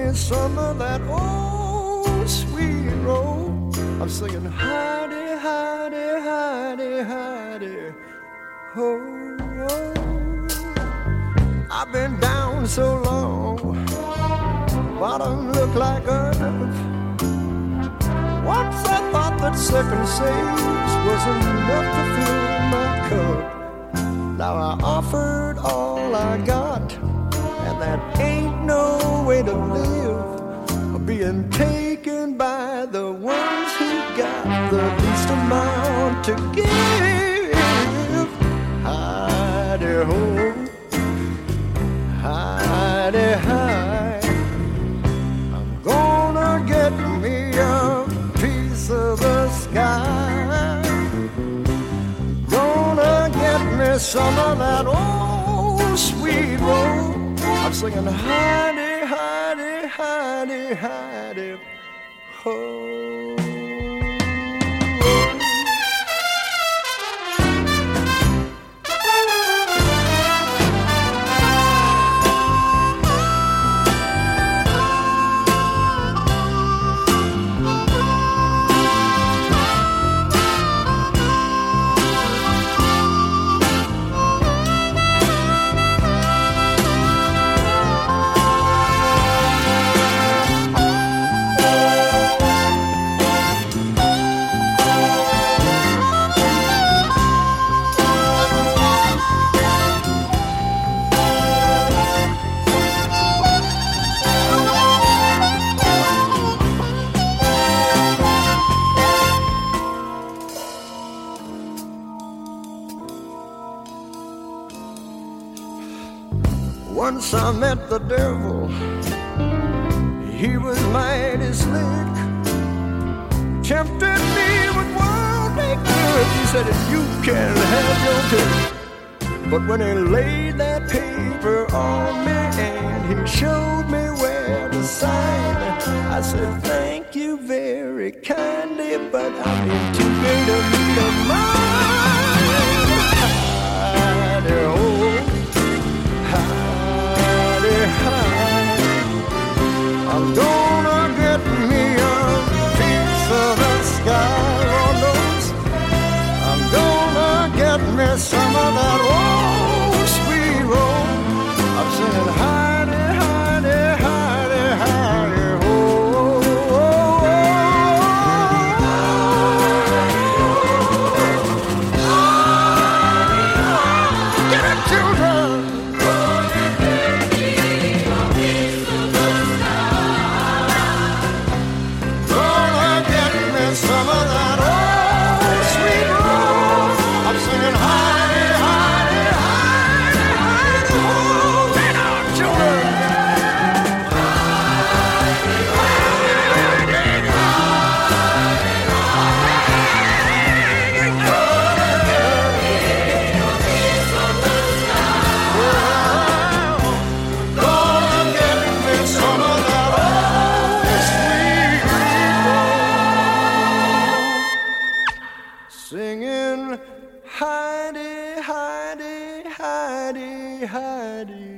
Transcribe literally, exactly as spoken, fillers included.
me some of that old sweet roll. I'm singing Heidi, Heidi, Heidi, Heidi, ho, oh. I've been down so long, bottom look like earth. Once I thought that second sage was enough to fill my cup. Now I offered all I got, and that ain't no way to live. Being taken by the ones who got the least amount to give. Heidi ho, Heidi hi, I'm gonna get me a piece of the sky. Gonna get me some of that old sweet roll. I'm singing Heidi, Heidi, Heidi, Heidi, ho. Once I met the devil, he was mighty slick. Tempted me with worldly goods. He said, you can have your pick. But when he laid that paper on me and he showed me where to sign, I said, thank you very kindly, but I'm in too great a need of mine. Heidi ho, I'm gonna get me a piece of the sky, Lord knows. I'm gonna get me some of that old sweet roll. I'm singing Heidi, Heidi, Heidi, Heidi, ho, oh, oh, oh. Get it, children. Some of that old sweet roll. I'm singing Heidi, Heidi, Heidi, Heidi, ho. Bring on, children. Heidi, Heidi, Heidi, gonna get me some of that old sweet roll. Singing Heidi, Heidi, Heidi, Heidi.